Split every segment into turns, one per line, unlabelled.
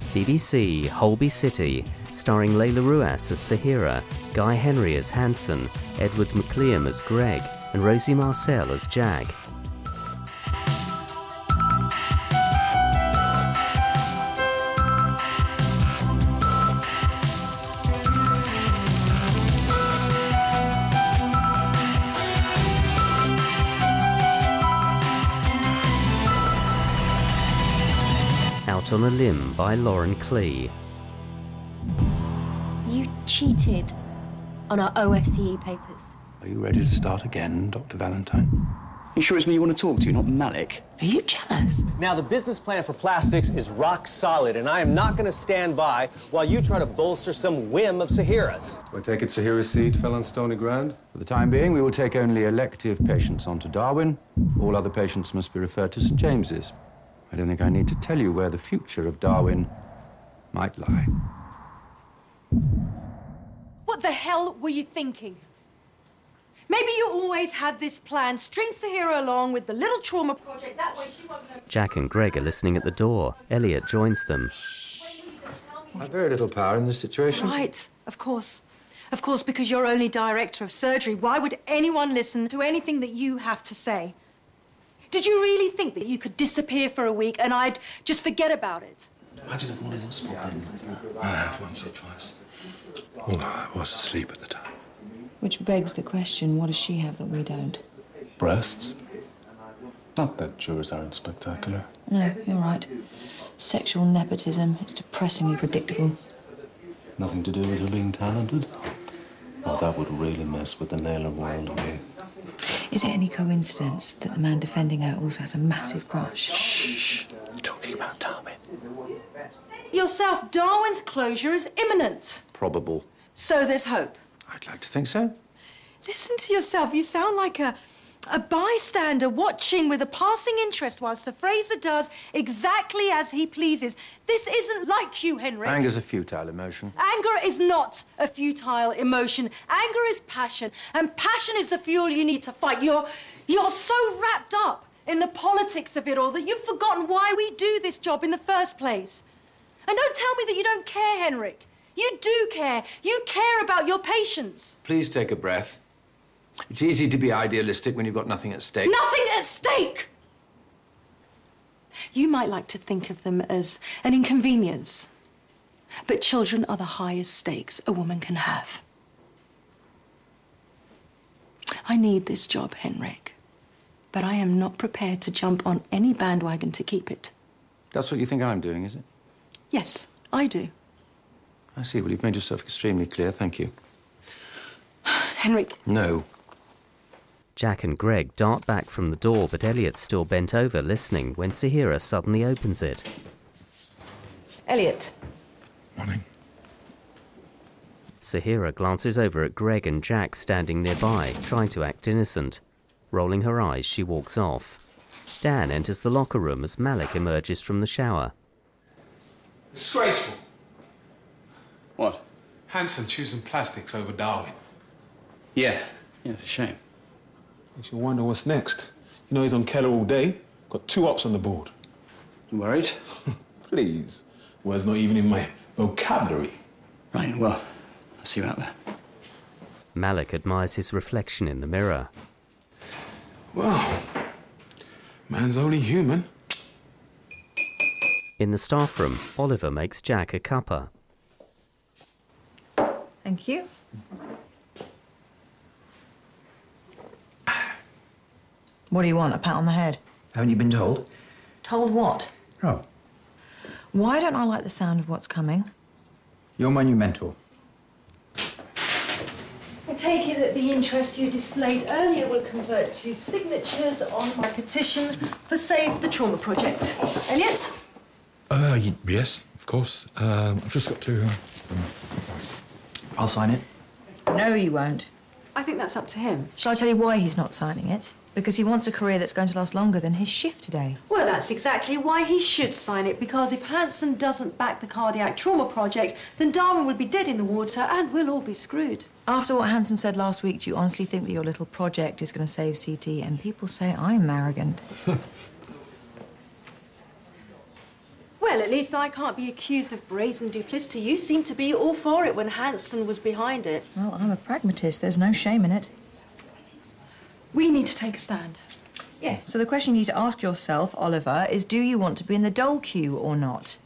BBC Holby City, starring Layla Ruas as Sahira, Guy Henry as Hanson, Edward McLean as Greg, and Rosie Marcel as Jag. Out on a Limb by Lauren Klee.
You cheated on our OSCE papers.
Are you ready to start again, Dr. Valentine?
You sure it's me you want to talk to, not Malik?
Are you jealous?
Now, the business plan for plastics is rock solid, and I am not going to stand by while you try to bolster some whim of Sahira's.
I take it Sahira's seat fell on stony ground?
For the time being, we will take only elective patients onto Darwin. All other patients must be referred to St. James's. I don't think I need to tell you where the future of Darwin might lie.
What the hell were you thinking? Maybe you always had this plan, string Sahira along with the little trauma project, that way she won't know.
Jack and Greg are listening at the door. Elliot joins them.
I have very little power in this situation.
Right, of course. Of course, because you're only director of surgery. Why would anyone listen to anything that you have to say? Did you really think that you could disappear for a week and I'd just forget about it?
Imagine if one of us popped in. I have once or twice. Well, I was asleep at the time.
Which begs the question, what does she have that we don't?
Breasts? Not that yours aren't spectacular.
No, you're right. Sexual nepotism. It's depressingly predictable.
Nothing to do with her being talented? Oh, that would really mess with the Naylor world. I mean.
Is it any coincidence that the man defending her also has a massive crush?
Shh. You're talking about Darwin.
Yourself, Darwin's closure is imminent.
Probable.
So there's hope.
I'd like to think so.
Listen to yourself. You sound like a bystander watching with a passing interest while Sir Fraser does exactly as he pleases. This isn't like you, Henrik.
Anger's a futile emotion.
Anger is not a futile emotion. Anger is passion, and passion is the fuel you need to fight. You're so wrapped up in the politics of it all that you've forgotten why we do this job in the first place. And don't tell me that you don't care, Henrik. You do care. You care about your patients.
Please take a breath. It's easy to be idealistic when you've got nothing at stake.
Nothing at stake! You might like to think of them as an inconvenience, but children are the highest stakes a woman can have. I need this job, Henrik, but I am not prepared to jump on any bandwagon to keep it.
That's what you think I'm doing, is it?
Yes, I do.
I see. Well, you've made yourself extremely clear. Thank you.
Henrik.
No.
Jack and Greg dart back from the door, but Elliot's still bent over listening when Sahira suddenly opens it.
Elliot.
Morning.
Sahira glances over at Greg and Jack standing nearby, trying to act innocent. Rolling her eyes, she walks off. Dan enters the locker room as Malik emerges from the shower.
Disgraceful.
What?
Hanson choosing plastics over Darwin.
Yeah, it's a shame.
Makes you wonder what's next. You know he's on Keller all day. Got 2 ops on the board.
You worried?
Please. Words not even in my vocabulary.
Right, well, I'll see you out there.
Malik admires his reflection in the mirror.
Well, man's only human.
In the staff room, Oliver makes Jack a cuppa.
Thank you. What do you want, a pat on the head?
Haven't you been told?
Told what?
Oh,
Why don't I like the sound of what's coming?
you're my new mentor.
I take it that the interest you displayed earlier will convert to signatures on my petition for Save the Trauma Project. Elliot?
Yes, of course. I've just got to...
I'll sign it.
No, you won't.
I think that's up to him.
Shall I tell you why he's not signing it? Because he wants a career that's going to last longer than his shift today.
Well, that's exactly why he should sign it, because if Hanson doesn't back the cardiac trauma project, then Darwin will be dead in the water and we'll all be screwed.
After what Hanson said last week, do you honestly think that your little project is going to save CT? And people say I'm arrogant.
Well, at least I can't be accused of brazen duplicity. You seem to be all for it when Hanson was behind it.
Well, I'm a pragmatist. There's no shame in it.
We need to take a stand.
Yes. So the question you need to ask yourself, Oliver, is do you want to be in the dole queue or not?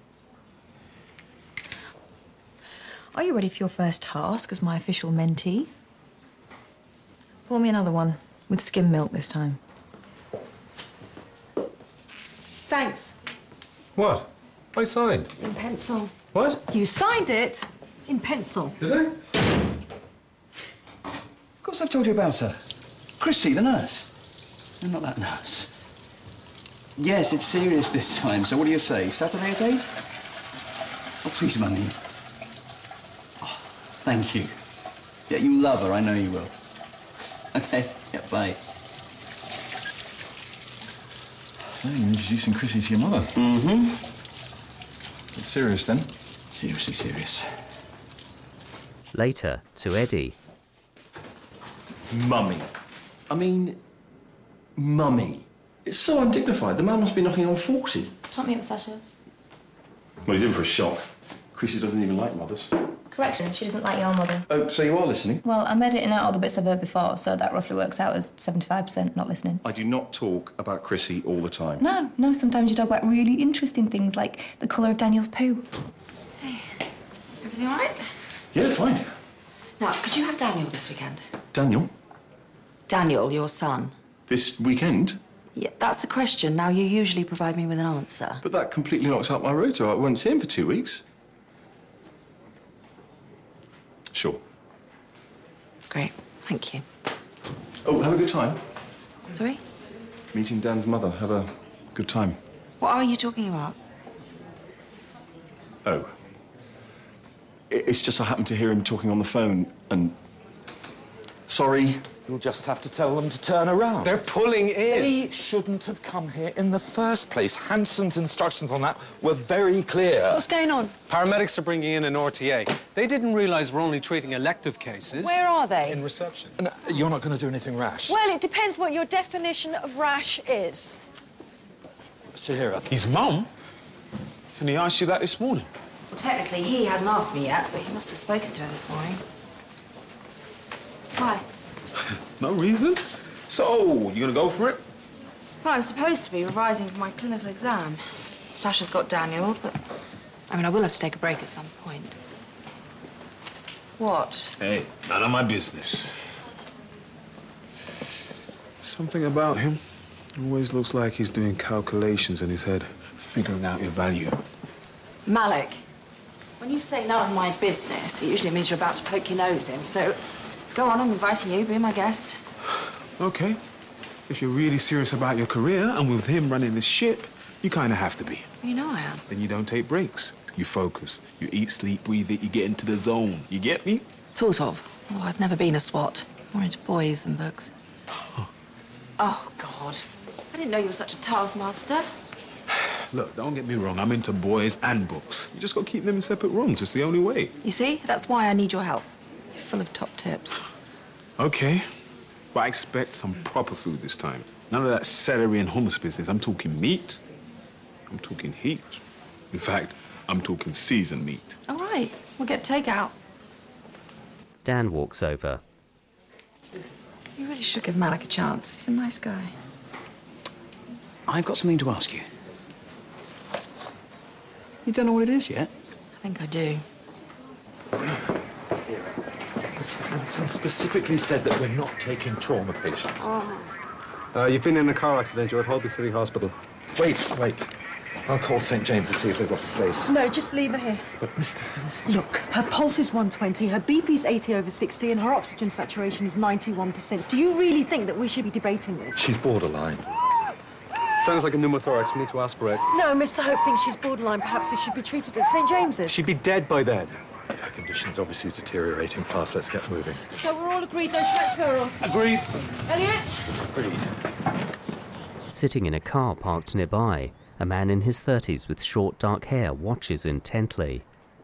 Are you ready for your first task as my official mentee? Pour me another one, with skim milk this time.
Thanks.
What? I signed.
In pencil.
What?
You signed it in pencil.
Did I?
Of course I've told you about her. Chrissy, the nurse. No, not that nurse. Yes, it's serious this time, so what do you say? Saturday at 8? Oh, please, Mummy. Oh, thank you. Yeah, you love her, I know you will. Okay, yeah, bye.
So, you're introducing Chrissy to your mother?
Mm-hmm.
It's serious, then?
Seriously serious.
Later, to Eddie.
Mummy. I mean, Mummy. It's so undignified. The man must be knocking on 40.
Top me up, Sasha.
Well, he's in for a shock. Chrissy doesn't even like mothers.
Correction, she doesn't like your mother.
Oh, so you are listening?
Well, I'm editing out all the bits I've heard before, so that roughly works out as 75% not listening.
I do not talk about Chrissy all the time.
No, sometimes you talk about really interesting things like the colour of Daniel's poo.
Hey, everything all right?
Yeah, fine.
Now, could you have Daniel this weekend?
Daniel?
Daniel, your son.
This weekend?
Yeah, that's the question. Now, you usually provide me with an answer.
But that completely knocks out my rota. I won't see him for 2 weeks. Sure.
Great, thank you.
Oh, have a good time.
Sorry?
Meeting Dan's mother. Have a good time.
What are you talking about?
Oh. It's just I happened to hear him talking on the phone and... Sorry.
You'll just have to tell them to turn around.
They're pulling in.
They shouldn't have come here in the first place. Hanson's instructions on that were very clear.
What's going on?
Paramedics are bringing in an RTA. They didn't realise we're only treating elective cases.
Where are they?
In reception.
No, you're not going to do anything rash.
Well, it depends what your definition of rash is.
Sahira.
His mum? And he asked you that this morning?
Well, technically, he hasn't asked me yet, but he must have spoken to her this morning. Why?
No reason. So, you gonna go for it?
Well, I'm supposed to be revising for my clinical exam. Sasha's got Daniel, but... I mean, I will have to take a break at some point. What?
Hey, none of my business. Something about him. Always looks like he's doing calculations in his head, figuring out your value.
Malik, when you say none of my business, it usually means you're about to poke your nose in, so... Go on, I'm inviting you. Be my guest.
Okay. If you're really serious about your career and with him running the ship, you kind of have to be.
You know I am.
Then you don't take breaks. You focus. You eat, sleep, breathe it. You get into the zone. You get me?
Sort of. Although I've never been a SWAT. More into boys than books. Oh, God. I didn't know you were such a taskmaster.
Look, don't get me wrong. I'm into boys and books. You just got to keep them in separate rooms. It's the only way.
You see? That's why I need your help. You're full of top tips.
Okay. But I expect some proper food this time. None of that celery and hummus business. I'm talking meat. I'm talking heat. In fact, I'm talking seasoned meat.
All right. We'll get takeout.
Dan walks over.
You really should give Malik a chance. He's a nice guy.
I've got something to ask you. You don't know what it is yet?
I think I do.
Hanson specifically said that we're not taking trauma patients.
You've been in a car accident. You're at Holby City Hospital.
Wait. I'll call St. James to see if they've got a place.
No, just leave her here.
But Mr. Hanson...
Look, her pulse is 120, her BP's 80/60, and her oxygen saturation is 91%. Do you really think that we should be debating this?
She's borderline.
Sounds like a pneumothorax. We need to aspirate.
No, Mr. Hope thinks she's borderline. Perhaps it should be treated at St. James's.
She'd be dead by then.
Her condition's obviously deteriorating fast. Let's get moving.
So we're all agreed, no transferal?
Agreed.
Elliot?
Agreed.
Sitting in a car parked nearby, a man in his 30s with short dark hair watches intently.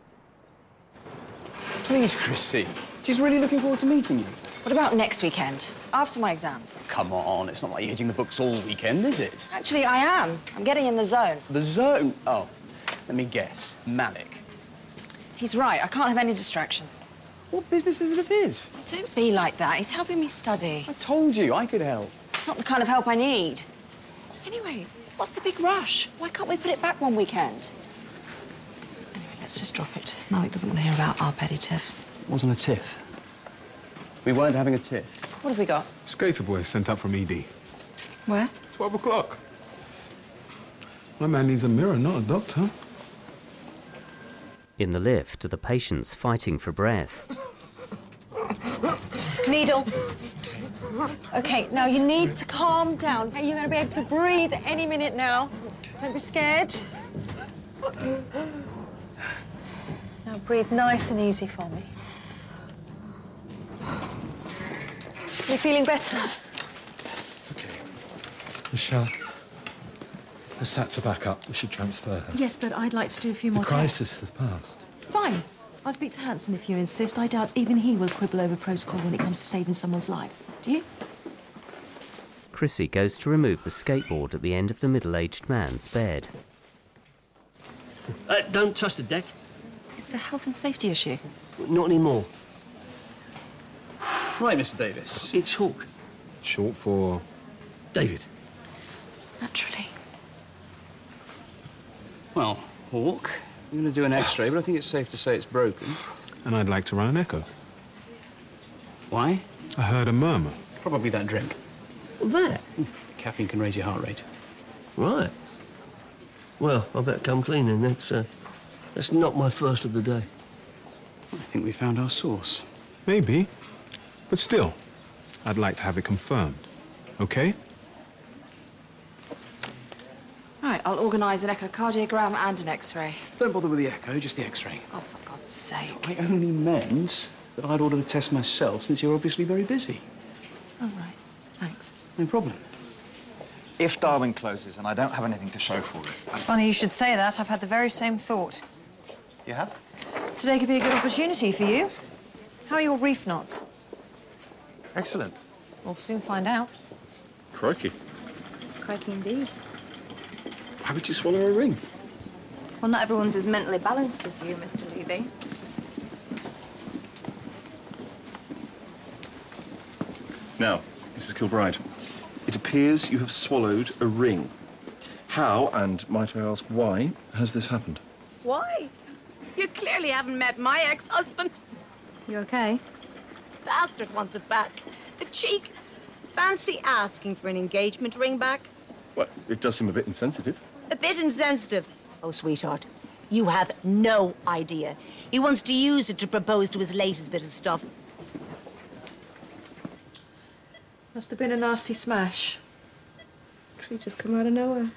Please, Chrissy. She's really looking forward to meeting you.
What about next weekend? After my exam?
Come on, it's not like you're hitting the books all weekend, is it?
Actually, I am. I'm getting in the zone.
The zone? Oh, Let me guess. Malik.
He's right. I can't have any distractions.
What business is it of his?
Don't be like that. He's helping me study.
I told you I could help.
It's not the kind of help I need. Anyway, what's the big rush? Why can't we put it back one weekend? Anyway, let's just drop it. Malik doesn't want to hear about our petty tiffs.
It wasn't a tiff. We weren't having a tiff.
What have we got?
Skater boy sent up from ED.
Where?
12 o'clock. My man needs a mirror, not a doctor.
In the lift are the patients fighting for breath.
Needle. Okay, now you need to calm down. Okay, you're going to be able to breathe any minute now. Don't be scared. Now breathe nice and easy for me. You feeling better?
Michelle, the sats are back up. We should transfer her.
Yes, but I'd like to do a few
The
more
crisis
tests.
has passed.
Fine. I'll speak to Hanson if you insist. I doubt even he will quibble over protocol when it comes to saving someone's life. Do you?
Chrissy goes to remove the skateboard at the end of the middle-aged man's bed.
Don't touch the deck.
It's a health and safety issue.
Not anymore.
Right, Mr. Davis.
It's Hawk.
Short for...
David.
Naturally.
Well, Hawk, I'm going to do an X-ray, but I think it's safe to say it's broken.
And I'd like to run an echo.
Why?
I heard a murmur.
Probably that drink.
That?
Caffeine can raise your heart rate.
Right. Well, I better come clean then. That's not my first of the day.
I think we found our source.
Maybe. But still, I'd like to have it confirmed. Okay?
Right, I'll organise an echocardiogram and an X-ray.
Don't bother with the echo, just the X-ray.
Oh, for God's sake.
I only meant that I'd order the test myself, since you're obviously very busy.
All right, thanks.
No problem.
If Darwin closes and I don't have anything to show for it...
It's funny you should say that. I've had the very same thought.
You have?
Today could be a good opportunity for you. How are your reef knots?
Excellent.
We'll soon find out.
Crikey.
Crikey indeed.
How would you swallow a ring?
Well, not everyone's as mentally balanced as you, Mr. Levy.
Now, Mrs. Kilbride, it appears you have swallowed a ring. How, and might I ask why, has this happened?
Why? You clearly haven't met my ex-husband.
You okay?
Bastard wants it back. The cheek. Fancy asking for an engagement ring back?
Well, it does seem a bit insensitive.
A bit insensitive. Oh, sweetheart, you have no idea. He wants to use it to propose to his latest bit of stuff.
Must have been a nasty smash.
Tree just come out of nowhere.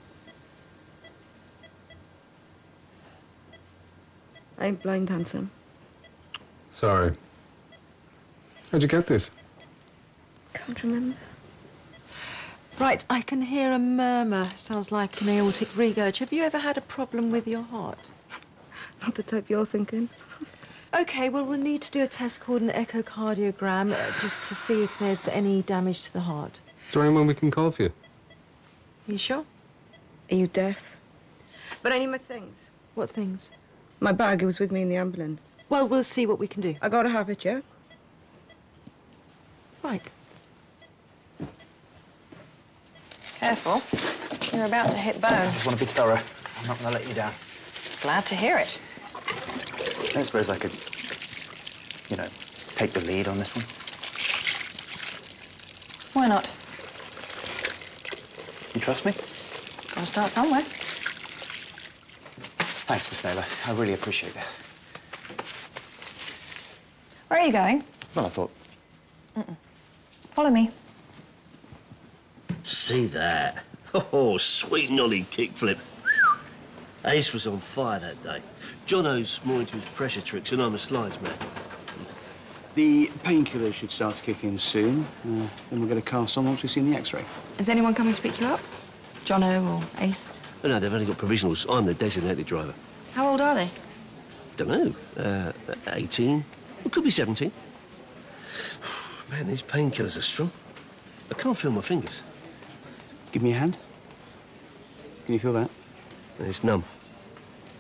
I ain't blind, handsome.
Sorry. How'd you get this?
Can't remember.
Right, I can hear a murmur. Sounds like an aortic regurg. Have you ever had a problem with your heart?
Not the type you're thinking.
OK, well, we'll need to do a test called an echocardiogram just to see if there's any damage to the heart.
Is there anyone we can call for you?
You sure?
Are you deaf? But I need my things.
What things?
My bag, it was with me in the ambulance.
Well, we'll see what we can do.
I gotta have it, yeah?
Right. Careful. You're about to hit bone.
I just want to be thorough. I'm not going to let you down.
Glad to hear it.
I don't suppose I could, you know, take the lead on this one.
Why not?
You trust me?
Gotta start somewhere.
Thanks, Miss Naylor. I really appreciate this.
Where are you going?
Well, I thought...
Follow me.
See that? Oh, sweet nolly kickflip. Ace was on fire that day. Jono's more into his pressure tricks and I'm a slides man.
The painkillers should start to kick in soon. Then we'll get a cast on once we've seen the X-ray.
Is anyone coming to pick you up? Jono or Ace?
Oh, no, they've only got provisionals. I'm the designated driver.
How old are they?
Don't know. 18. It could be 17. Man, these painkillers are strong. I can't feel my fingers.
Give me a hand. Can you feel that?
It's numb.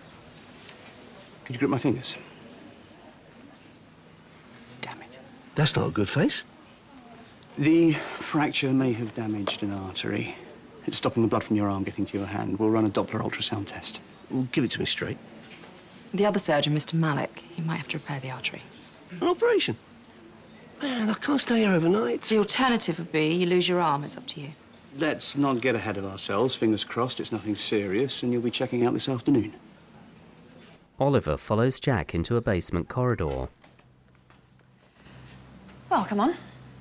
Could you grip my fingers?
That's not a good face.
The fracture may have damaged an artery. It's stopping the blood from your arm getting to your hand. We'll run a Doppler ultrasound test.
Well, give it to me straight.
The other surgeon, Mr. Malik, he might have to repair the artery.
An operation? Man, I can't stay here overnight.
The alternative would be you lose your arm. It's up to you.
Let's not get ahead of ourselves. Fingers crossed it's nothing serious, and you'll be checking out this afternoon.
Oliver follows Jack into a basement corridor.
Well, come on.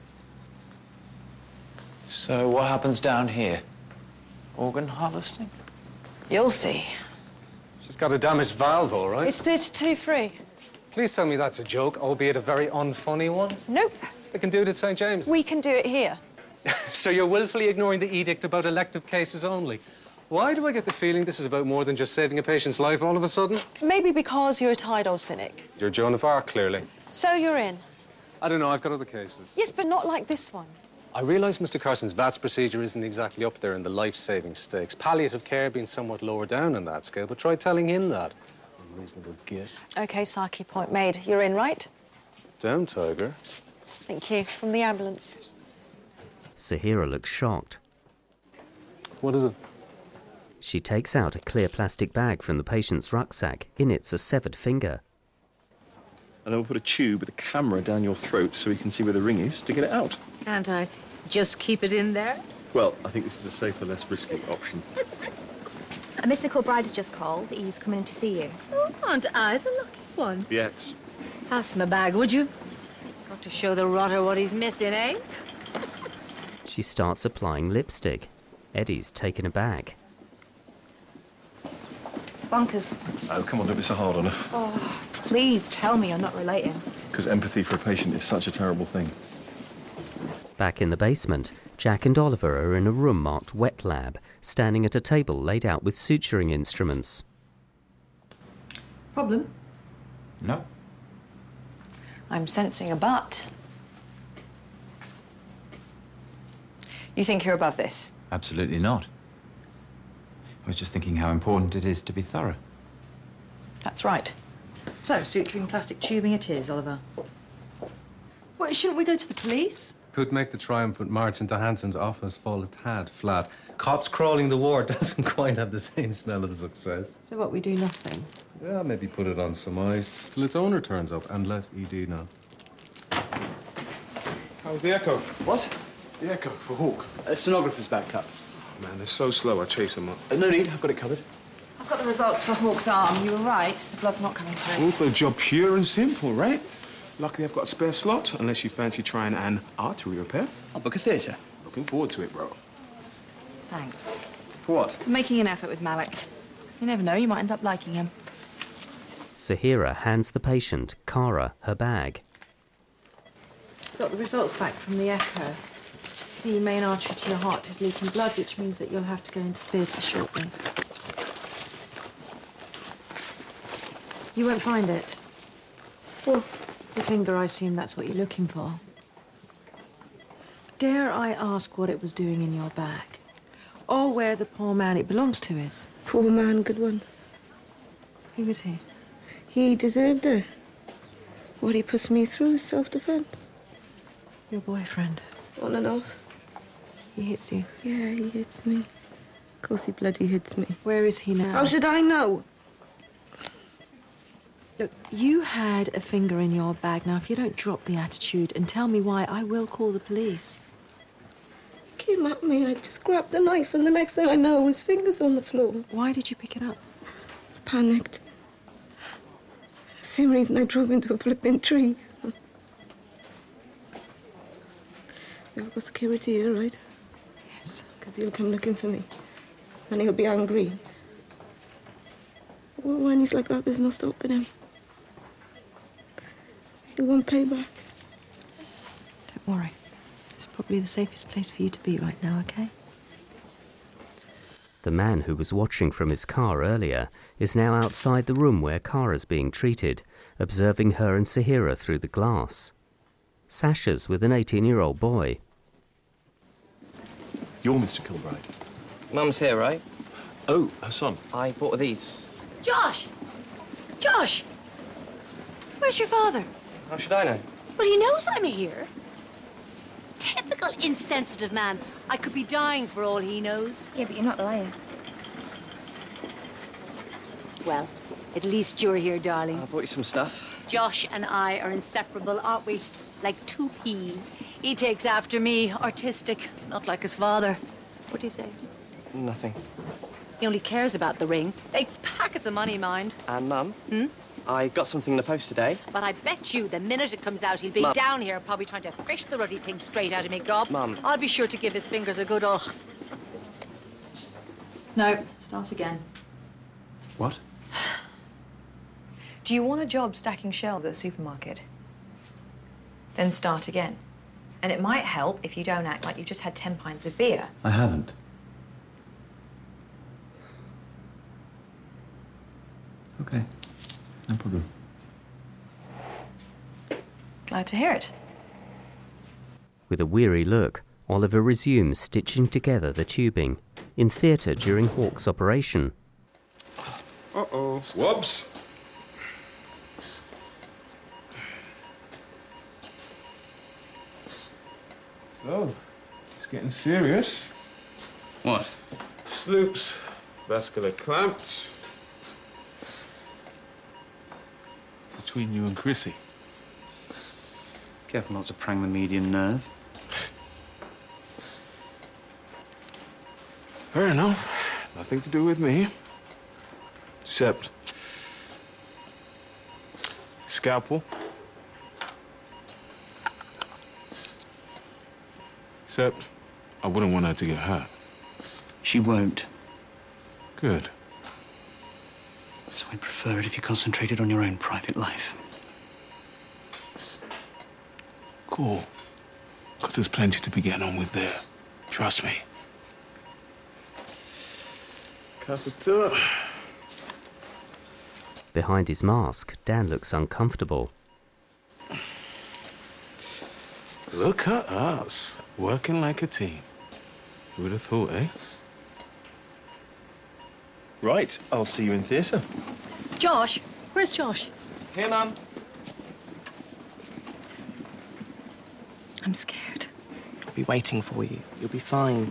So what happens down here? Organ harvesting?
You'll see.
She's got a damaged valve, all right.
It's 32-free.
Please tell me that's a joke, albeit a very unfunny one.
Nope.
They can do it at St. James.
We can do it here.
So you're willfully ignoring the edict about elective cases only. Why do I get the feeling this is about more than just saving a patient's life all of a sudden?
Maybe because you're a tired old cynic.
You're Joan of Arc, clearly.
So you're in.
I don't know, I've got other cases.
Yes, but not like this one.
I realise Mr. Carson's VATS procedure isn't exactly up there in the life-saving stakes. Palliative care being somewhat lower down on that scale, but try telling him that. Unreasonable git.
OK, Saki, point made. You're in, right?
Down, Tiger.
Thank you. From the ambulance.
Sahira looks shocked.
What is it?
She takes out a clear plastic bag from the patient's rucksack. In it's a severed finger.
And then we'll put a tube with a camera down your throat so we can see where the ring is to get it out.
Can't I just keep it in there?
Well, I think this is a safer, less risky option.
Mr. Kilbride has just called. He's coming in to see you.
Oh, aren't I the lucky one?
The X.
Pass my bag, would you? Got to show the rotter what he's missing, eh?
She starts applying lipstick. Eddie's taken aback.
Bonkers.
Oh, come on, don't be so hard on her.
Oh, please tell me you're not relating.
Because empathy for a patient is such a terrible thing.
Back in the basement, Jack and Oliver are in a room marked Wet Lab, standing at a table laid out with suturing instruments.
Problem?
No.
I'm sensing a but. You think you're above this?
Absolutely not. I was just thinking how important it is to be thorough.
That's right. So, suturing plastic tubing it is, Oliver.
Well, shouldn't we go to the police?
Could make the triumphant march into Hanson's office fall a tad flat. Cops crawling the ward doesn't quite have the same smell of success.
So what, we do nothing?
Yeah, maybe put it on some ice till its owner turns up and let ED know.
How's the echo?
What?
The echo for Hawk.
Sonographer's backed up.
Oh, man, they're so slow, I chase them up.
No need, I've got it covered.
I've got the results for Hawk's arm. You were right. The blood's not coming through.
All for the job pure and simple, right? Luckily, I've got a spare slot, unless you fancy trying an artery repair.
I'll book a theatre.
Looking forward to it, bro.
Thanks.
For what?
For making an effort with Malik. You never know, you might end up liking him.
Sahira hands the patient, Kara, her bag.
Got the results back from the echo. The main artery to your heart is leaking blood, which means that you'll have to go into theatre shortly. You won't find it. Well, the finger, I assume that's what you're looking for. Dare I ask what it was doing in your bag? Or where the poor man it belongs to is?
Poor man, good one.
Who is he?
He deserved it. What he puts me through is self-defense.
Your boyfriend?
On and off.
He hits you?
Yeah, he hits me. Of course he bloody hits me.
Where is he now?
How should I know?
Look, you had a finger in your bag. Now, if you don't drop the attitude and tell me why, I will call the police.
Came at me, I just grabbed the knife, and the next thing I know, his finger's on the floor.
Why did you pick it up?
I panicked. Same reason I drove into a flipping tree. You've got security here, right?
Yes.
Because he'll come looking for me. And he'll be angry. Well, when he's like that, there's no stopping him. He won't pay back.
Don't worry. It's probably the safest place for you to be right now, okay?
The man who was watching from his car earlier is now outside the room where Kara's being treated, observing her and Sahira through the glass. Sasha's with an 18-year-old boy.
You're Mr. Kilbride.
Mum's here, right?
Oh, her son.
I bought her these.
Josh! Josh! Where's your father?
How should I know?
But he knows I'm here. Typical insensitive man. I could be dying for all he knows.
Yeah, but you're not lying.
Well, at least you're here, darling.
I bought you some stuff.
Josh and I are inseparable, aren't we? Like two peas. He takes after me, artistic, not like his father. What do you say?
Nothing.
He only cares about the ring. Makes packets of money, mind.
And, Mum, I got something in the post today.
But I bet you the minute it comes out, he'll be
Mum.
down here probably trying to fish the ruddy thing straight out of me, gob.
Mum.
I'll be sure to give his fingers a good ugh.
No, start again.
What?
Do you want a job stacking shelves at a supermarket? Then start again. And it might help if you don't act like you've just had 10 pints of beer.
I haven't. Okay, no problem.
Glad to hear it.
With a weary look, Oliver resumes stitching together the tubing. In theatre during Hawk's operation.
Uh-oh. Swabs. So, it's getting serious.
What?
Sloops, vascular clamps. Between you and Chrissy.
Careful not to prang the median nerve.
Fair enough. Nothing to do with me. Except scalpel. Except I wouldn't want her to get hurt.
She won't.
Good.
So I'd prefer it if you concentrated on your own private life.
Cool. Because there's plenty to be getting on with there. Trust me. Capital.
Behind his mask, Dan looks uncomfortable.
Look at us, working like a team. Who would have thought, eh?
Right, I'll see you in theatre.
Josh? Where's Josh?
Here, Mum.
I'm scared.
I'll be waiting for you. You'll be fine.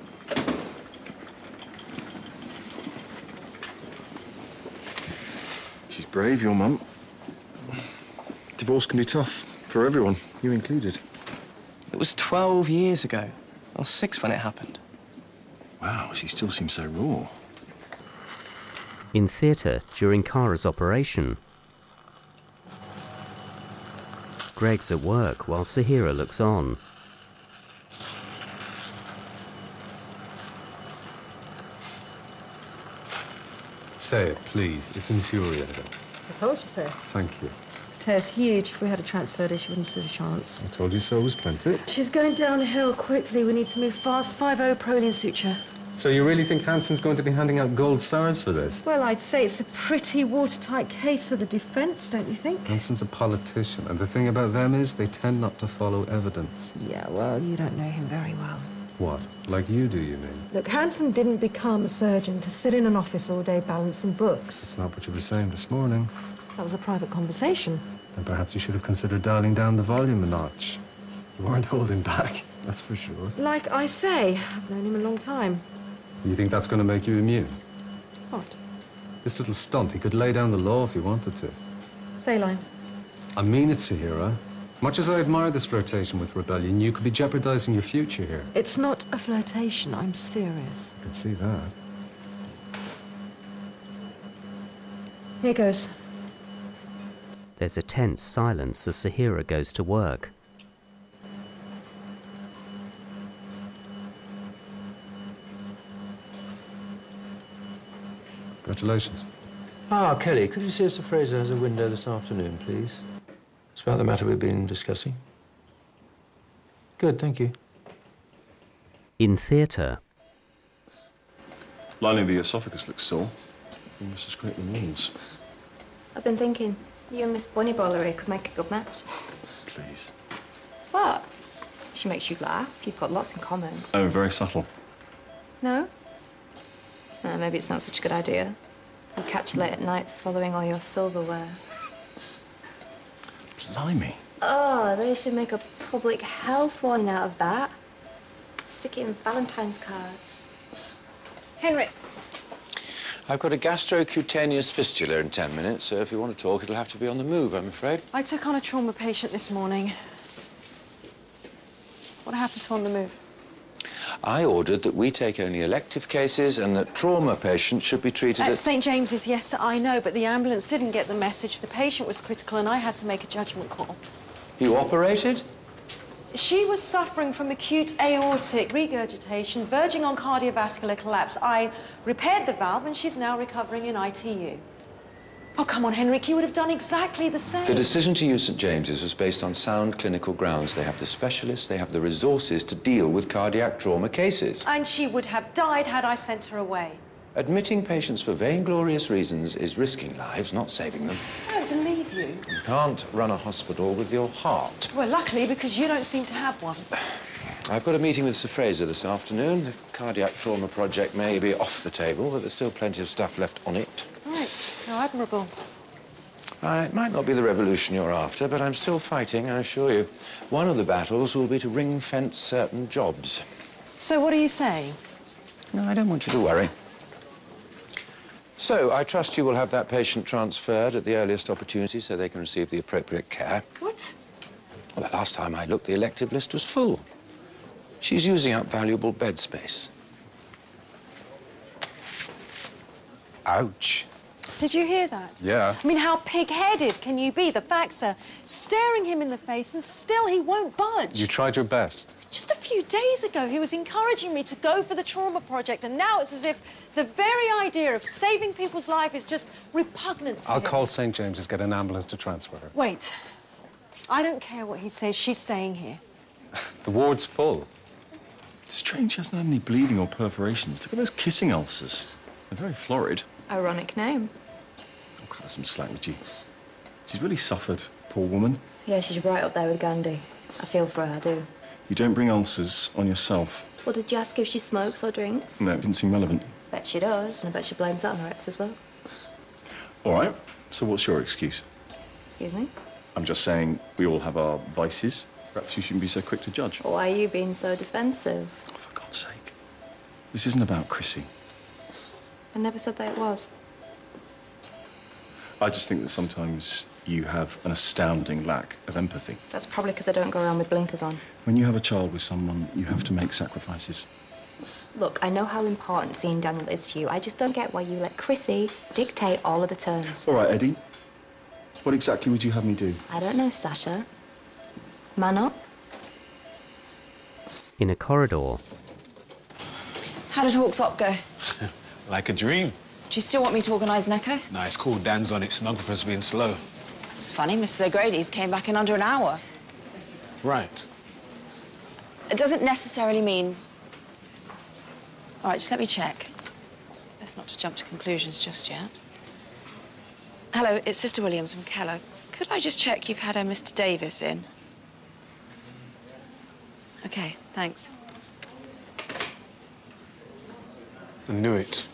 She's brave, your mum. Divorce can be tough for everyone, you included.
It was 12 years ago. I was 6 when it happened.
Wow, she still seems so raw.
In theatre during Kara's operation. Greg's at work while Sahira looks on.
Say it, please. It's infuriating.
I told you so.
Thank you.
The tear's huge. If we had a transfer, she wouldn't stood a chance.
I told you so was plenty.
She's going downhill quickly. We need to move fast. 5-0 Prolian suture.
So you really think Hanson's going to be handing out gold stars for this?
Well, I'd say it's a pretty watertight case for the defence, don't you think?
Hanson's a politician, and the thing about them is they tend not to follow evidence.
Yeah, well, you don't know him very well.
What? Like you do, you mean?
Look, Hanson didn't become a surgeon to sit in an office all day balancing books.
It's not what you were saying this morning.
That was a private conversation.
And perhaps you should have considered dialing down the volume a notch. You weren't holding back, that's for sure.
Like I say, I've known him a long time.
You think that's going to make you immune?
What?
This little stunt, he could lay down the law if he wanted to.
Saline.
I mean it, Sahira. Much as I admire this flirtation with rebellion, you could be jeopardizing your future here.
It's not a flirtation. I'm serious.
I can see that.
Here goes.
There's a tense silence as Sahira goes to work.
Congratulations.
Ah, Kelly, could you see if Sir Fraser has a window this afternoon, please? It's about the matter we've been discussing. Good, thank you.
In theatre.
Lining the esophagus looks sore. You must have scraped the walls.
I've been thinking, you and Miss Bonnie-Bollery could make a good match.
Please.
What? She makes you laugh. You've got lots in common.
Oh, very subtle.
No? Maybe it's not such a good idea. I'll catch you late at night swallowing all your silverware.
Blimey.
Oh, they should make a public health one out of that. Stick it in Valentine's cards.
Henry.
I've got a gastrocutaneous fistula in 10 minutes, so if you want to talk, it'll have to be on the move, I'm afraid.
I took on a trauma patient this morning. What happened to On the Move?
I ordered that we take only elective cases and that trauma patients should be treated
At
at...
St. James's, yes, I know, but the ambulance didn't get the message. The patient was critical and I had to make a judgment call.
You operated?
She was suffering from acute aortic regurgitation, verging on cardiovascular collapse. I repaired the valve and she's now recovering in ITU. Oh, come on, Henrik, you would have done exactly the same.
The decision to use St. James's was based on sound clinical grounds. They have the specialists, they have the resources to deal with cardiac trauma cases.
And she would have died had I sent her away.
Admitting patients for vainglorious reasons is risking lives, not saving them.
I don't believe you.
You can't run a hospital with your heart.
Well, luckily, because you don't seem to have one.
I've got a meeting with Sir Fraser this afternoon. The cardiac trauma project may be off the table, but there's still plenty of stuff left on it.
Right. How admirable.
It might not be the revolution you're after, but I'm still fighting, I assure you. One of the battles will be to ring-fence certain jobs.
So what are you saying?
No, I don't want you to worry. So, I trust you will have that patient transferred at the earliest opportunity so they can receive the appropriate care.
What?
Well, the last time I looked, the elective list was full. She's using up valuable bed space.
Ouch.
Did you hear that?
Yeah.
I mean, how pig-headed can you be? The facts are staring him in the face and still he won't budge.
You tried your best.
Just a few days ago, he was encouraging me to go for the trauma project, and now it's as if the very idea of saving people's life is just repugnant to
I'll
him.
call St. James's, get an ambulance to transfer her.
Wait. I don't care what he says. She's staying here.
The ward's full.
It's strange she hasn't had any bleeding or perforations. Look at those kissing ulcers. They're very florid.
Ironic name.
I'll cut her some slack with you. She's really suffered, poor woman.
Yeah, she's right up there with Gandhi. I feel for her, I do.
You don't bring ulcers on yourself.
Well, did you ask if she smokes or drinks?
No, it didn't seem relevant.
Bet she does, and I bet she blames that on her ex as well.
All right, so what's your excuse?
Excuse me?
I'm just saying we all have our vices. Perhaps you shouldn't be so quick to judge.
Why are you being so defensive?
For God's sake. This isn't about Chrissy.
I never said that it was.
I just think that sometimes you have an astounding lack of empathy.
That's probably because I don't go around with blinkers on.
When you have a child with someone, you have to make sacrifices.
Look, I know how important seeing Daniel is to you. I just don't get why you let Chrissy dictate all of the terms.
All right, Eddie. What exactly would you have me do?
I don't know, Sasha. Man up.
In a corridor,
How did Hawks Up go?
Like a dream.
Do you still want me to organise an echo?
Nah, it's cool. Dan's on it. Sonographer's being slow.
It's funny, Mrs. O'Grady's came back in under an hour.
Right.
It doesn't necessarily mean... All right, just let me check. Best not to jump to conclusions just yet. Hello, it's Sister Williams from Keller. Could I just check you've had a Mr. Davis in? OK, thanks.
I knew it.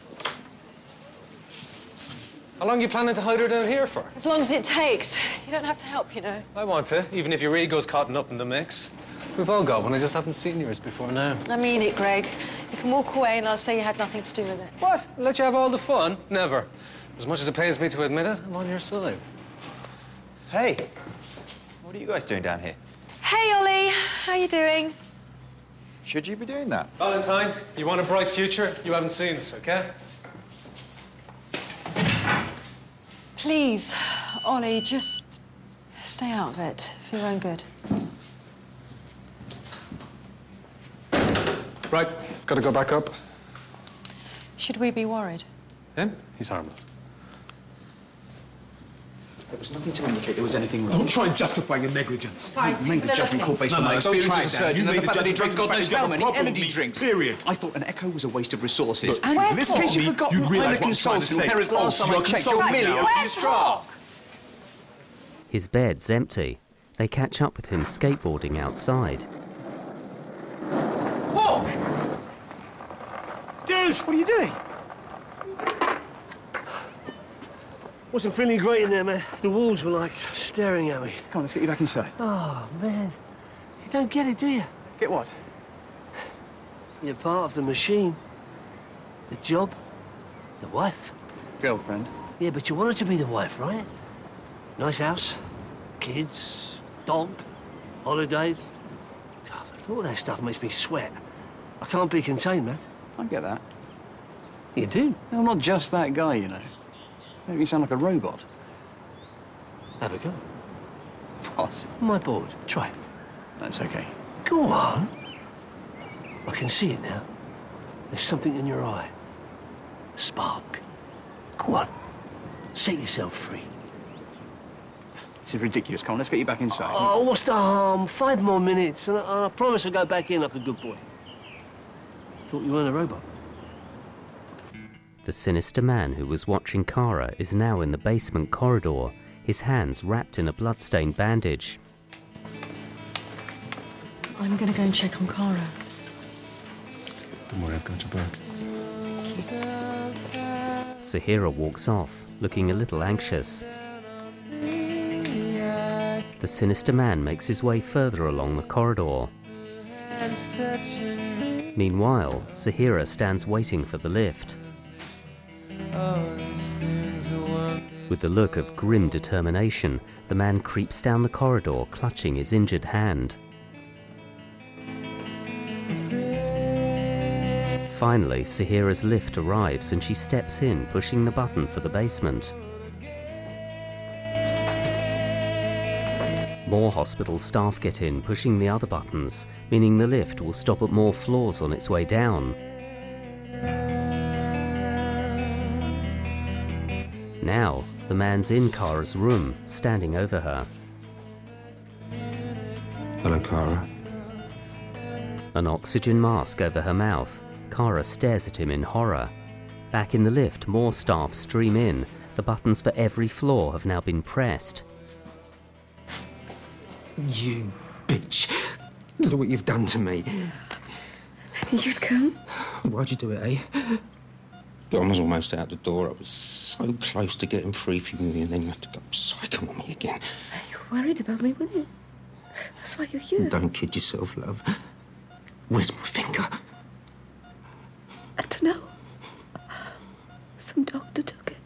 How long are you planning to hide her down here for?
As long as it takes. You don't have to help, you know.
I want to, even if your ego's caught up in the mix. We've all got one, I just haven't seen yours before now.
I mean it, Greg. You can walk away and I'll say you had nothing to do with it.
What? Let you have all the fun? Never. As much as it pains me to admit it, I'm on your side.
Hey, what are you guys doing down here?
Hey, Ollie. How you doing?
Should you be doing that?
Valentine, you want a bright future? You haven't seen us, OK?
Please, Ollie, just stay out of it for your own good.
Right, got to go back up.
Should we be worried?
Him? He's harmless.
There was nothing to indicate there was anything wrong.
Don't try and justify your negligence.
Guys,
You made
people
a
are
judgment
looking.
call based
No,
on
no,
my
don't
experience
try
as a
that.
surgeon
You
and the
made
fact
a
that he drinks
judgment
God
call
knows
based on
how
a
many
problem
energy
with me,
drinks.
period.
I thought an echo was a waste of resources.
Look,
And
where's
listen
Hawk?
to me,
You'd
you'd
realise
realise
what I'm trying to say.
Whereas last
Oh,
time
you're
I checked, you're
consulting
merely
now.
off your straw.
his bed's empty. They catch up with him skateboarding outside.
Hawk! Dude, what are you doing?
Wasn't feeling great in there, man. The walls were like staring at me.
Come on, let's get you back inside.
Oh, man. You don't get it, do you?
Get what?
You're part of the machine. The job. The wife.
Girlfriend.
Yeah, but you wanted to be the wife, right? Nice house, kids, dog, holidays. Oh, all that stuff makes me sweat. I can't be contained, man.
I get that.
You do?
No, I'm not just that guy, you know. Maybe you sound like a robot.
Have a go.
What?
My board. Try it.
That's okay.
Go on. I can see it now. There's something in your eye. A spark. Go on. Set yourself free.
This is ridiculous. Come on, let's get you back inside.
Oh, what's the harm? 5 more minutes, and I promise I'll go back in like a good boy. Thought you weren't a robot.
The sinister man who was watching Kara is now in the basement corridor, his hands wrapped in a blood-stained bandage.
I'm gonna go and check on Kara.
Don't worry, I've got your back.
Sahira walks off, looking a little anxious. The sinister man makes his way further along the corridor. Meanwhile, Sahira stands waiting for the lift. With the look of grim determination, the man creeps down the corridor, clutching his injured hand. Finally, Sahira's lift arrives and she steps in, pushing the button for the basement. More hospital staff get in, pushing the other buttons, meaning the lift will stop at more floors on its way down. Now, the man's in Kara's room, standing over her.
Hello, Kara.
An oxygen mask over her mouth, Kara stares at him in horror. Back in the lift, more staff stream in. The buttons for every floor have now been pressed.
You bitch. Look what you've done to me.
I knew you'd come.
Why'd you do it, eh? I was almost out the door. I was so close to getting free from you, and then you have to go psycho on me again.
You were worried about me, weren't you? That's why you're here.
Don't kid yourself, love. Where's my finger?
I don't know. Some doctor took it.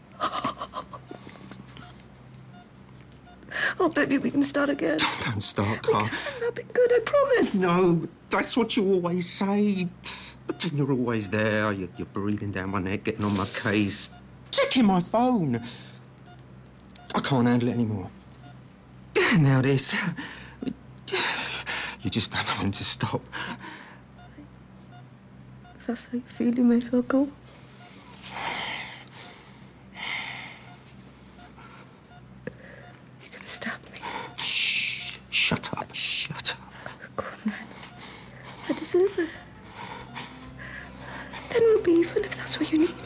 Oh, baby, we can start again.
Don't start, Carl.
That'll be good, I promise.
No, that's what you always say. But then you're always there. You're breathing down my neck, getting on my case, checking my phone. I can't handle it anymore. Now this. You just don't know when to stop.
If that's how you feel, you may as well go. You're gonna stab me.
Shh. Shut up. Shut up.
Go on, then. I deserve it. Then we'll be even if that's what you need.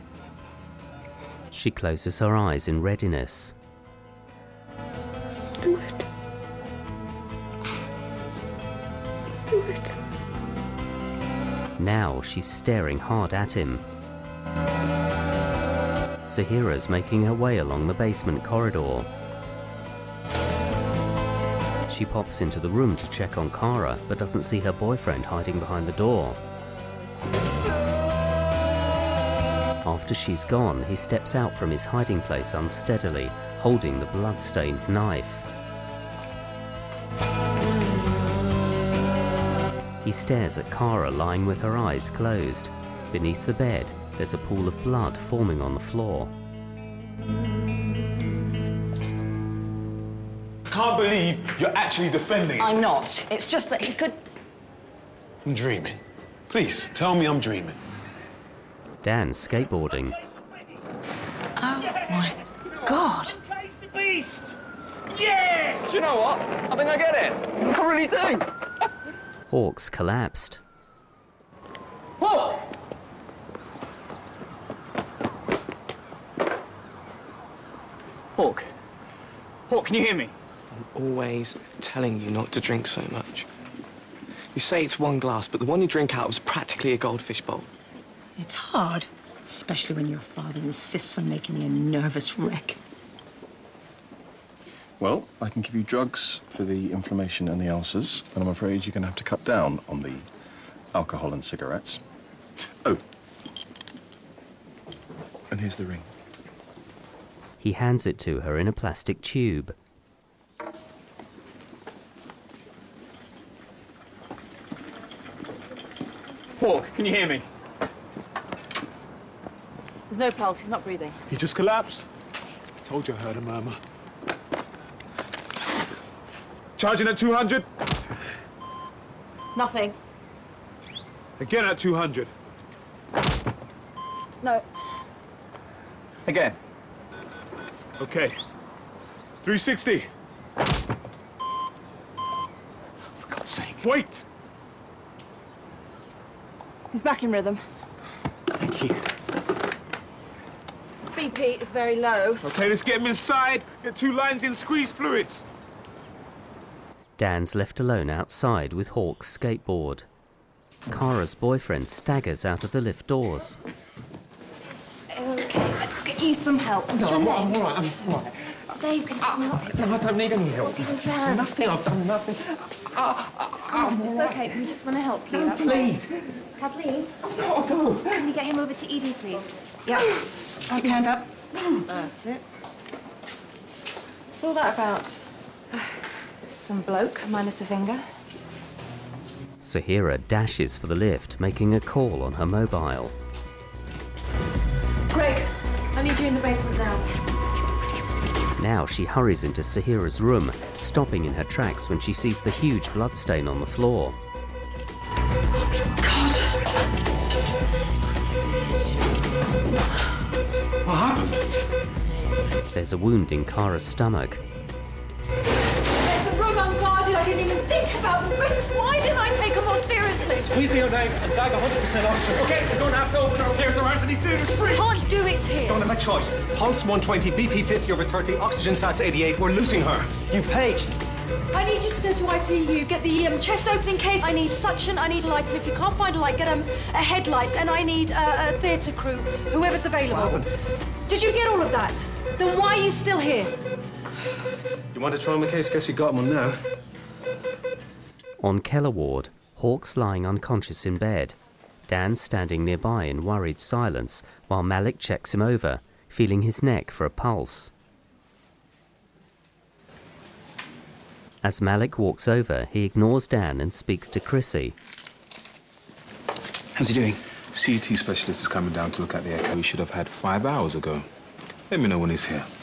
She closes her eyes in readiness.
Do it. Do it.
Now she's staring hard at him. Sahira's making her way along the basement corridor. She pops into the room to check on Kara, but doesn't see her boyfriend hiding behind the door. After she's gone, he steps out from his hiding place unsteadily, holding the blood-stained knife. He stares at Kara lying with her eyes closed. Beneath the bed, there's a pool of blood forming on the floor.
Can't believe you're actually defending him.
I'm not. It's just that he could...
I'm dreaming. Please, tell me I'm dreaming.
Dan's skateboarding.
Oh, my God.
The beast! Yes!
Do you know what? I think I get it. I really do.
Hawk's collapsed.
Whoa!
Hawk. Hawk, can you hear me?
I'm always telling you not to drink so much. You say it's one glass, but the one you drink out was practically a goldfish bowl.
It's hard.
Especially when your father insists on making me a nervous wreck.
Well, I can give you drugs for the inflammation and the ulcers, and I'm afraid you're going to have to cut down on the alcohol and cigarettes. Oh. And here's the ring.
He hands it to her in a plastic tube.
Hawk, can you hear me?
There's no pulse. He's not breathing.
He just collapsed. I told you I heard a murmur. Charging at 200.
Nothing.
Again at 200.
No.
Again. Okay. 360.
For God's sake.
Wait!
He's back in rhythm.
Thank you.
His BP is very low.
Okay, let's get him inside. Get 2 lines in, squeeze fluids.
Dan's left alone outside with Hawk's skateboard. Kara's boyfriend staggers out of the lift doors.
Okay, let's get you some help.
No, I'm all right, I'm all right.
Dave, can you have some help?
No, I don't need any help.
You've done your hand.
Nothing, I've done nothing.
It's okay, we just want to help you.
No,
That's
please.
all. Kathleen?
Oh, go.
Can you get him over to Edie, please? Yeah.
Keep your hand up. That's it. What's all that about?
Some bloke, minus a finger.
Sahira dashes for the lift, making a call on her mobile.
Greg, I need you in the basement now.
Now she hurries into Sahira's room, stopping in her tracks when she sees the huge bloodstain on the floor.
What happened?
There's a wound in Kara's stomach.
The room unguarded, I didn't even think about the risks. Why didn't I take them more seriously?
Squeeze the Dave and bag 100% oxygen. Okay, we're going to have to open her here. There aren't any theatres free.
Can't do it here.
Don't have a choice. Pulse 120, BP 50/30, oxygen sats 88. We're losing her. You paged.
I need you to go to ITU, get the chest opening case. I need suction, I need light, and if you can't find a light, get a headlight, and I need a theatre crew, whoever's available. Did you get all of that? Then why are you still here?
You want a trauma case? Guess you got one now.
On Keller ward, Hawk's lying unconscious in bed. Dan's standing nearby in worried silence while Malik checks him over, feeling his neck for a pulse. As Malik walks over, he ignores Dan and speaks to Chrissy.
How's he doing?
CT specialist is coming down to look at the echo. He should have had 5 hours ago. Let me know when he's here.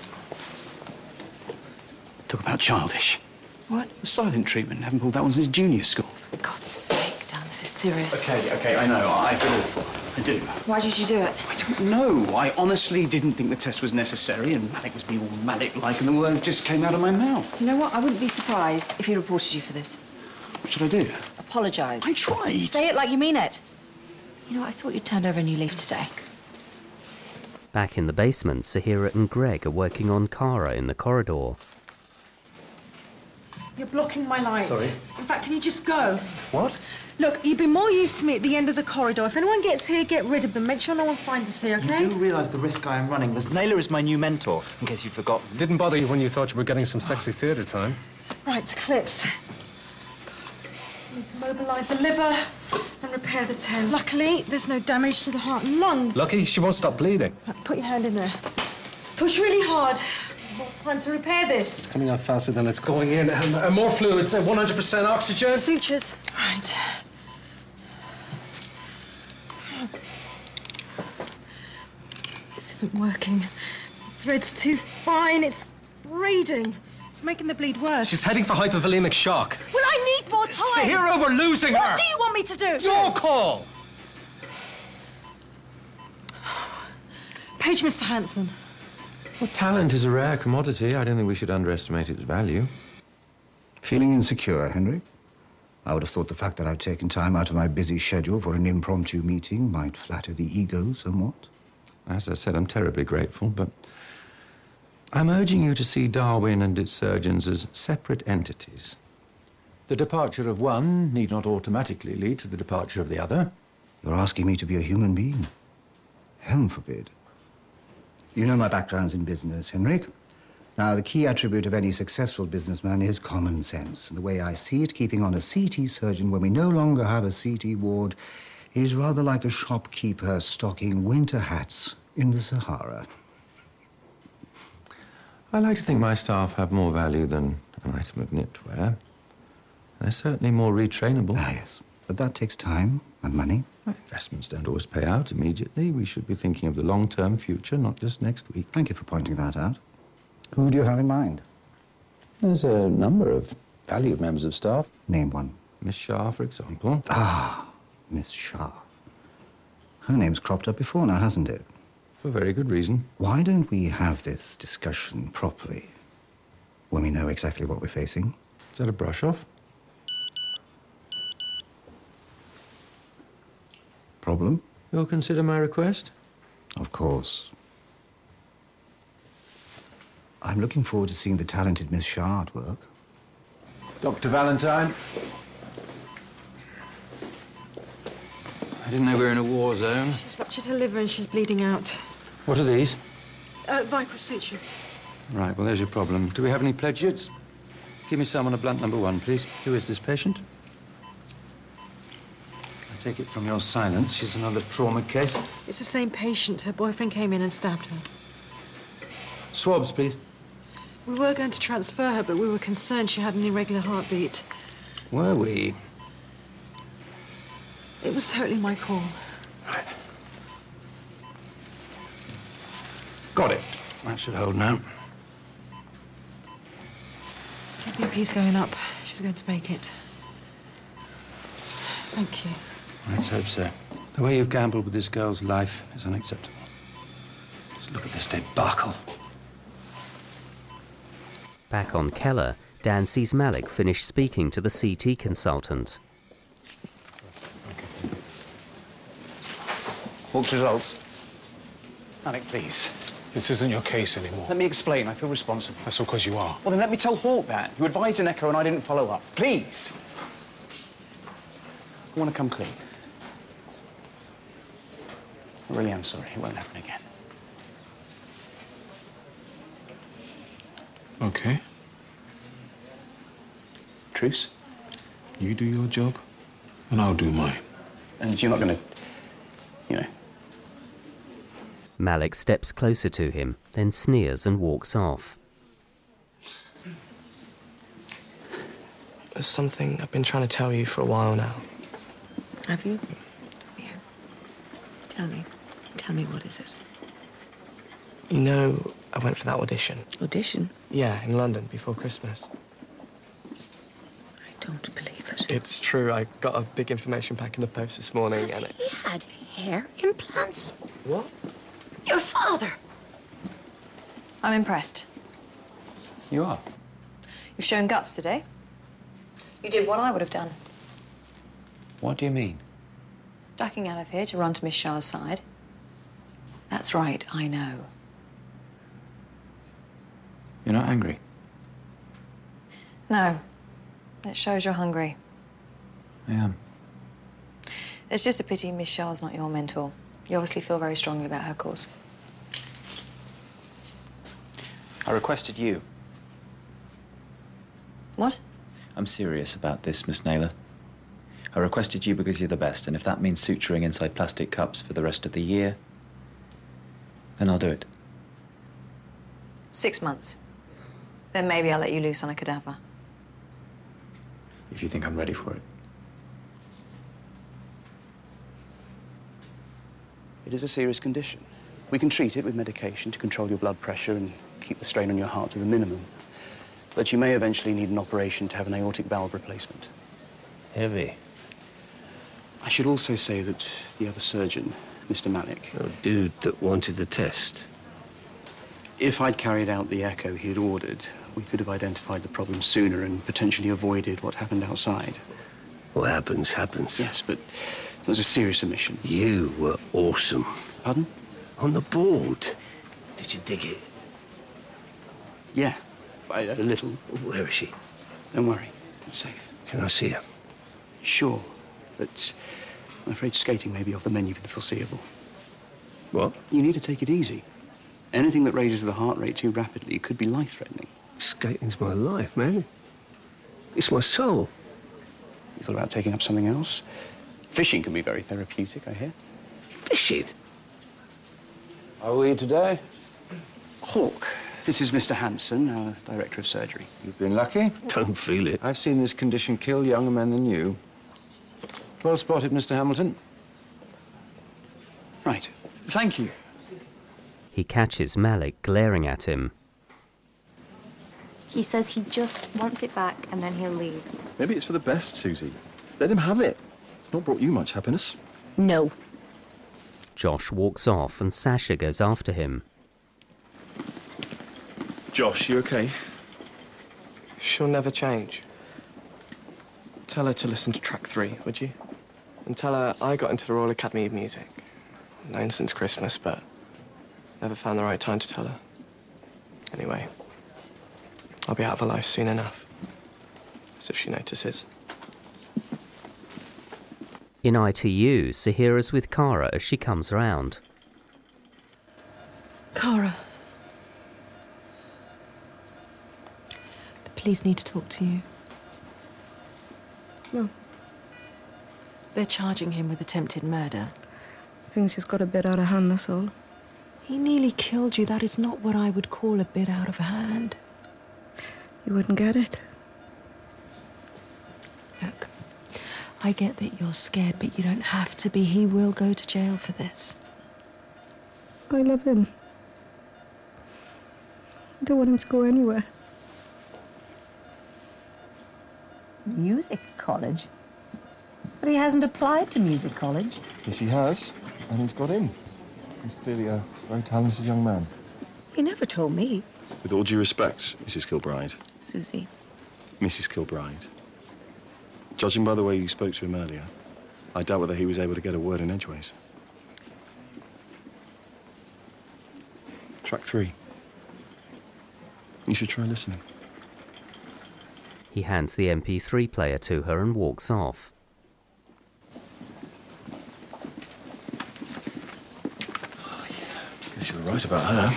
Talk about childish.
What?
The silent treatment. Haven't pulled that one since junior school.
For God's sake, Dan, this is serious.
Okay, I know. I feel awful. I do.
Why did you do it?
I don't know. I honestly didn't think the test was necessary, and Malik was being all Malik-like, and the words just came out of my mouth.
You know what? I wouldn't be surprised if he reported you for this.
What should I do?
Apologise.
I tried.
Say it like you mean it. You know, I thought you'd turned over a new leaf today.
Back in the basement, Sahira and Greg are working on Kara in the corridor.
You're blocking my light.
Sorry?
In fact, can you just go?
What?
Look, you've been more used to me at the end of the corridor. If anyone gets here, get rid of them. Make sure no one finds us here, okay?
You do realise the risk I am running. Miss Naylor is my new mentor, in case you've forgotten.
Didn't bother you when you thought you were getting some sexy theatre time.
Right, clips. Need to mobilise the liver and repair the 10. Luckily, there's no damage to the heart and lungs.
Lucky she won't stop bleeding.
Right, put your hand in there. Push really hard. More time to repair this.
Coming out faster than it's going in. And more fluids, 100% oxygen.
Sutures. Right. This isn't working. The thread's too fine. It's braiding. It's making the bleed worse.
She's heading for hypovolemic shock.
Well, I need more time.
Sahira, we're losing her.
What do you want me to do?
Your call.
Page Mr. Hanson.
Well, talent is a rare commodity. I don't think we should underestimate its value.
Feeling insecure, Henry? I would have thought the fact that I've taken time out of my busy schedule for an impromptu meeting might flatter the ego somewhat.
As I said, I'm terribly grateful, but I'm urging you to see Darwin and its surgeons as separate entities. The departure of one need not automatically lead to the departure of the other.
You're asking me to be a human being. Heaven forbid. You know my background's in business, Henrik. Now, the key attribute of any successful businessman is common sense. And the way I see it, keeping on a CT surgeon when we no longer have a CT ward is rather like a shopkeeper stocking winter hats in the Sahara.
I like to think my staff have more value than an item of knitwear. They're certainly more retrainable.
Ah, yes. But that takes time and money.
Investments don't always pay out immediately. We should be thinking of the long-term future, not just next week.
Thank you for pointing that out. Who do you have in mind?
There's a number of valued members of staff.
Name one.
Miss Shah, for example.
Ah, Miss Shah. Her name's cropped up before now, hasn't it?
For very good reason.
Why don't we have this discussion properly when we know exactly what we're facing?
Is that a brush-off?
Problem?
You'll consider my request?
Of course. I'm looking forward to seeing the talented Miss Shah at work.
Dr. Valentine. I didn't know we were in a war zone.
She's ruptured her liver and she's bleeding out.
What are these?
Vicral sutures.
Right, well, there's your problem. Do we have any pledges? Give me some on a blunt number 1, please. Who is this patient? I take it from your silence she's another trauma case.
It's the same patient. Her boyfriend came in and stabbed her.
Swabs, please.
We were going to transfer her, but we were concerned she had an irregular heartbeat.
Were we?
It was totally my call.
Got it. That should hold now.
Her BP's going up. She's going to make it. Thank you.
Let's hope so. The way you've gambled with this girl's life is unacceptable. Just look at this debacle.
Back on Keller, Dan sees Malik finish speaking to the CT consultant.
Hawk's results. Alec, please.
This isn't your case anymore.
Let me explain. I feel responsible.
That's all because you are.
Well, then let me tell Hawk that. You advised an echo and I didn't follow up. Please. I want to come clean. I really am sorry. It won't happen again.
Okay.
Truce?
You do your job, and I'll do mine.
And you're not going to, you know...
Malik steps closer to him, then sneers and walks off.
There's something I've been trying to tell you for a while now.
Have you? Yeah. Tell me. Tell me, what is it?
You know, I went for that audition.
Audition?
Yeah, in London before Christmas.
I don't believe it.
It's true. I got a big information pack in the post this morning,
Has
and
he had hair implants?
What?
Your father! I'm impressed.
You are?
You've shown guts today. You did what I would have done.
What do you mean?
Ducking out of here to run to Miss Shah's side. That's right, I know.
You're not angry?
No. It shows you're hungry.
I am.
It's just a pity Miss Shah's not your mentor. You obviously feel very strongly about her cause.
I requested you.
What?
I'm serious about this, Miss Naylor. I requested you because you're the best, and if that means suturing inside plastic cups for the rest of the year, then I'll do it.
6 months. Then maybe I'll let you loose on a cadaver.
If you think I'm ready for it.
It is a serious condition. We can treat it with medication to control your blood pressure and keep the strain on your heart to the minimum. But you may eventually need an operation to have an aortic valve replacement.
Heavy.
I should also say that the other surgeon, Mr. Malik...
The dude that wanted the test.
If I'd carried out the echo he had ordered, we could have identified the problem sooner and potentially avoided what happened outside.
What happens, happens.
Yes, but it was a serious omission.
You were awesome.
Pardon?
On the board. Did you dig it?
Yeah, a little.
Where is she?
Don't worry, it's safe.
Can I see her?
Sure, but I'm afraid skating may be off the menu for the foreseeable. What? You need to take it easy. Anything that raises the heart rate too rapidly could be life-threatening.
Skating's my life, man. It's my soul.
You thought about taking up something else? Fishing can be very therapeutic, I hear.
Fishing?
How are you today?
Hawk, this is Mr. Hanson, our Director of Surgery.
You've been lucky.
Don't feel it.
I've seen this condition kill younger men than you. Well spotted, Mr. Hamilton.
Right. Thank you.
He catches Malik glaring at him.
He says he just wants it back and then he'll leave.
Maybe it's for the best, Susie. Let him have it. It's not brought you much happiness.
No.
Josh walks off and Sasha goes after him.
Josh, you okay?
She'll never change. Tell her to listen to track 3, would you? And tell her I got into the Royal Academy of Music. Known since Christmas, but never found the right time to tell her. Anyway, I'll be out of her life soon enough. As if she notices.
In ITU, Sahira's with Kara as she comes round.
Kara. The police need to talk to you.
No.
They're charging him with attempted murder.
Things just got a bit out of hand, that's all.
He nearly killed you. That is not what I would call a bit out of hand.
You wouldn't get it.
Look, I get that you're scared, but you don't have to be. He will go to jail for this.
I love him. I don't want him to go anywhere.
Music college? But he hasn't applied to music college.
Yes, he has. And he's got in. He's clearly a very talented young man.
He never told me.
With all due respect, Mrs. Kilbride.
Susie.
Mrs. Kilbride. Judging by the way you spoke to him earlier, I doubt whether he was able to get a word in edgeways. Track 3. You should try listening.
He hands the MP3 player to her and walks off.
Guess you were right about her.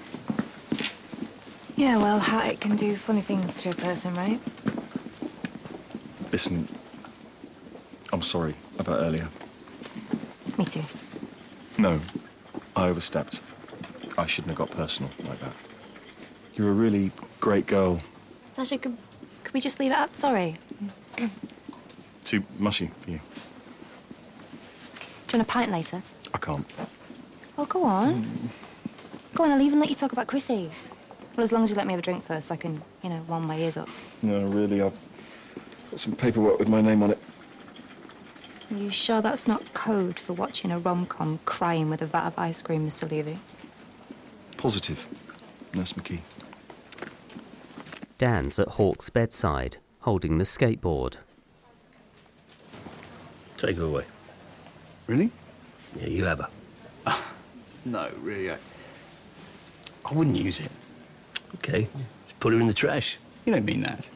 Yeah, well, heartache can do funny things to a person, right?
Listen, I'm sorry about earlier.
Me too.
No, I overstepped. I shouldn't have got personal like that. You're a really great girl.
Sasha, could we just leave it at sorry?
Too mushy for you.
Do you want a pint later?
I can't.
Oh, go on. Go on, I'll even let you talk about Chrissy. Well, as long as you let me have a drink first, I can, warm my ears up.
No, really, I've got some paperwork with my name on it.
Are you sure that's not code for watching a rom-com crying with a vat of ice cream, Mr. Levy?
Positive, Nurse McKee.
Dan's at Hawk's bedside, holding the skateboard.
Take her away.
Really?
Yeah, you have her.
No, really, I wouldn't use it.
Okay, just put her in the trash.
You don't mean that.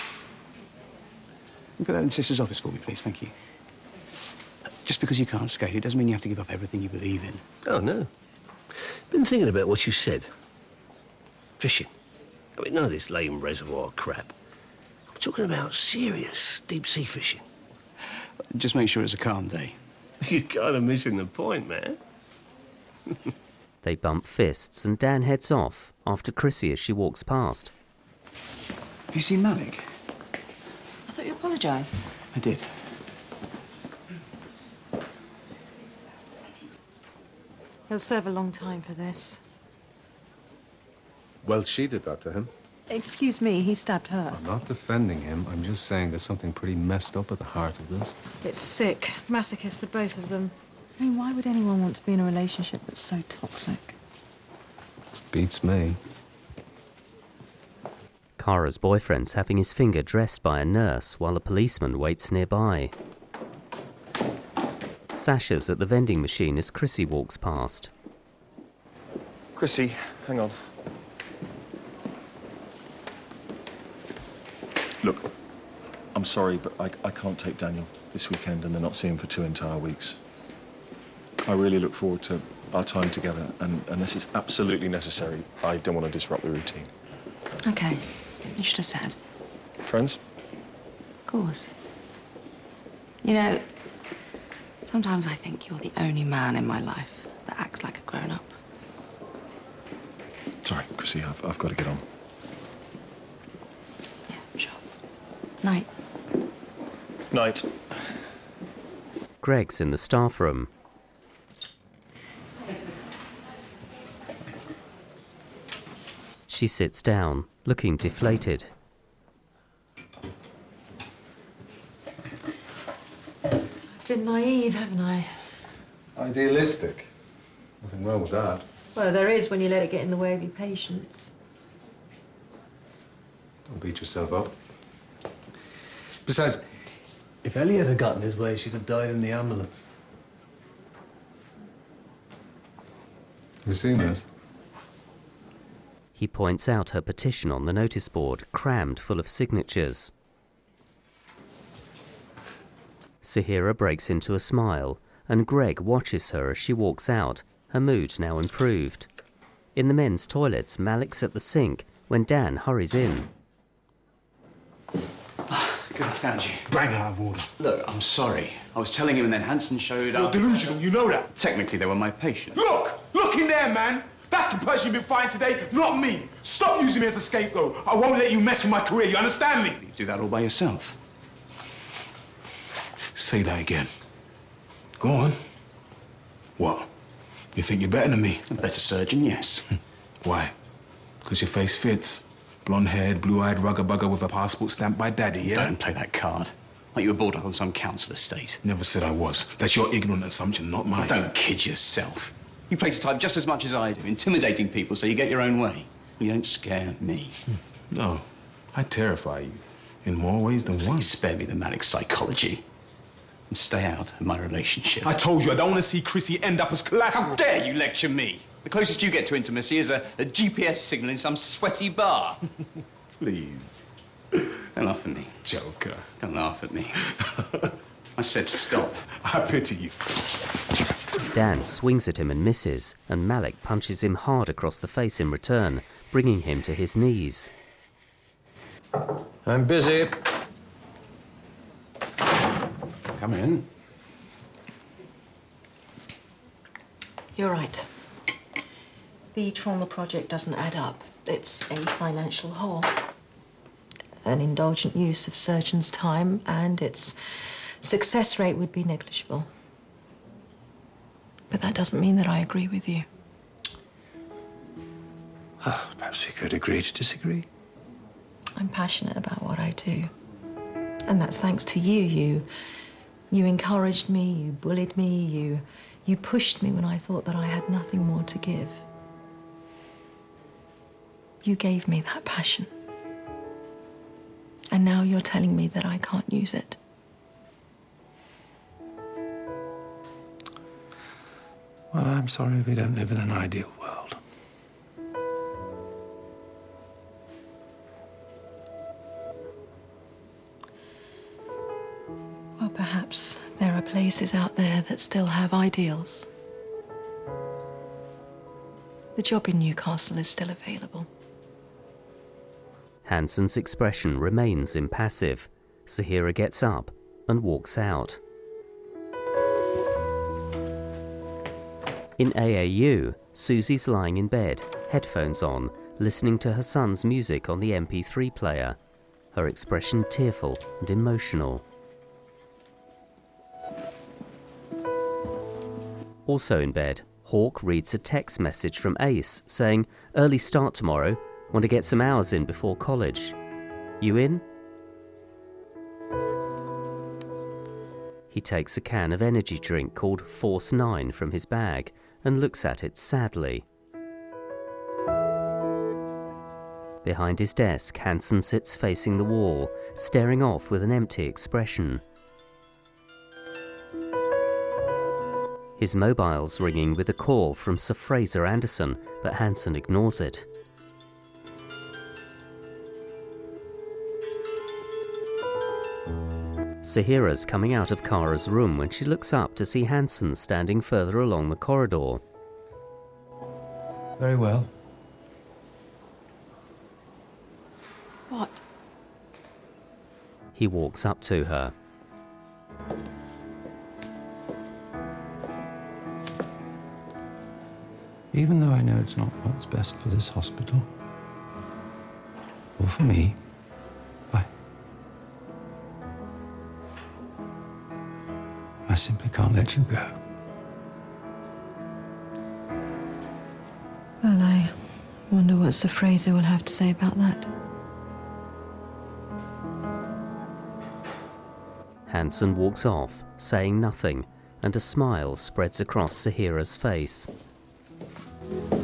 Put that in Sister's office for me, please, thank you. Just because you can't skate, it doesn't mean you have to give up everything you believe in.
Oh, no. Been thinking about what you said. Fishing. I mean, none of this lame reservoir crap. I'm talking about serious deep-sea fishing.
Just make sure it's a calm day.
You're kind of missing the point, man.
They bump fists and Dan heads off, after Chrissy as she walks past.
Have you seen Malik?
I thought you apologised.
I did.
He'll serve a long time for this.
Well, she did that to him.
Excuse me, he stabbed her.
I'm not defending him. I'm just saying there's something pretty messed up at the heart of this.
It's sick. Masochists, the both of them. I mean, why would anyone want to be in a relationship that's so toxic?
Beats me.
Kara's boyfriend's having his finger dressed by a nurse while a policeman waits nearby. Sasha's at the vending machine as Chrissy walks past.
Chrissy, hang on. Look, I'm sorry, but I can't take Daniel this weekend and then not see him for 2 entire weeks. I really look forward to our time together, and unless it's absolutely necessary, I don't want to disrupt the routine.
Okay. You should have said.
Friends?
Of course. You know, sometimes I think you're the only man in my life that acts like a grown-up.
Sorry, Chrissy, I've got to get on.
Yeah, sure. Night.
Night.
Greg's in the staff room. She sits down, looking deflated.
I've been naive, haven't I?
Idealistic. Nothing wrong with that.
Well, there is when you let it get in the way of your patients.
Don't beat yourself up. Besides, if Elliot had gotten his way, she'd have died in the ambulance. Have you seen this?
He points out her petition on the notice board, crammed full of signatures. Sahira breaks into a smile, and Greg watches her as she walks out, her mood now improved. In the men's toilets, Malik's at the sink when Dan hurries in.
Good, I found you.
Bang out of order.
Look, I'm sorry. I was telling him and then Hanson showed up.
You're delusional, you know that.
Technically, they were my patients.
Look in there, man. That's the person you've been fighting today, not me. Stop using me as a scapegoat. I won't let you mess with my career, you understand me?
You do that all by yourself.
Say that again. Go on. What? You think you're better than me?
A better surgeon, yes.
Why? Because your face fits. Blonde-haired, blue-eyed rugger-bugger with a passport stamped by Daddy, yeah?
Don't play that card. Like you were brought up on some council estate.
Never said I was. That's your ignorant assumption, not mine.
Don't kid yourself. You play to type just as much as I do, intimidating people so you get your own way. You don't scare me.
No, I terrify you. In more ways than one.
Please spare me the Malik psychology. And stay out of my relationship.
I told you, I don't want to see Chrissy end up as collateral.
How dare you lecture me? The closest you get to intimacy is a GPS signal in some sweaty bar.
Please.
Don't laugh at me.
Joker.
Don't laugh at me. I said stop.
I pity you.
Dan swings at him and misses, and Malik punches him hard across the face in return, bringing him to his knees.
I'm busy. Come in.
You're right. The trauma project doesn't add up. It's a financial hole. An indulgent use of surgeons' time, and its success rate would be negligible. But that doesn't mean that I agree with you.
Well, perhaps we could agree to disagree.
I'm passionate about what I do. And that's thanks to you. You encouraged me, you bullied me, you pushed me when I thought that I had nothing more to give. You gave me that passion. And now you're telling me that I can't use it.
Well, I'm sorry we don't live in an ideal world.
Well, perhaps there are places out there that still have ideals. The job in Newcastle is still available.
Hanson's expression remains impassive. Sahira gets up and walks out. In AAU, Susie's lying in bed, headphones on, listening to her son's music on the MP3 player, her expression tearful and emotional. Also in bed, Hawk reads a text message from Ace saying, "Early start tomorrow, want to get some hours in before college. You in?" He takes a can of energy drink called Force 9 from his bag and looks at it sadly. Behind his desk, Hanson sits facing the wall, staring off with an empty expression. His mobile's ringing with a call from Sir Fraser Anderson, but Hanson ignores it. Sahira's coming out of Kara's room when she looks up to see Hanson standing further along the corridor.
Very well.
What?
He walks up to her.
Even though I know it's not what's best for this hospital, or for me, I simply can't let you go.
Well, I wonder what Sir Fraser will have to say about that.
Hanson walks off, saying nothing, and a smile spreads across Sahira's face.